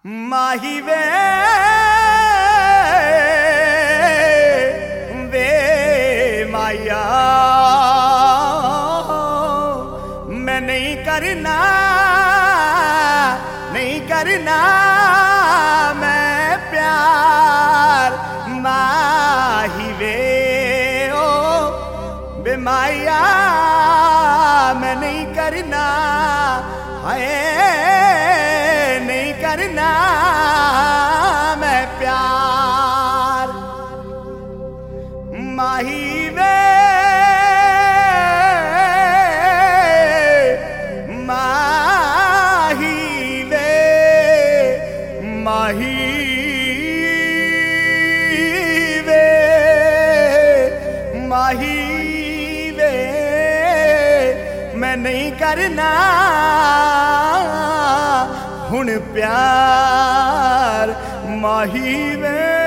माही वे वे माया मैं नहीं करना मैं प्यार माही वे ओ बे माया मैं नहीं करना हाय नहीं करना मैं प्यार माही वे माही वे माही वे माही वे मैं नहीं करना हुण प्यार माही वे।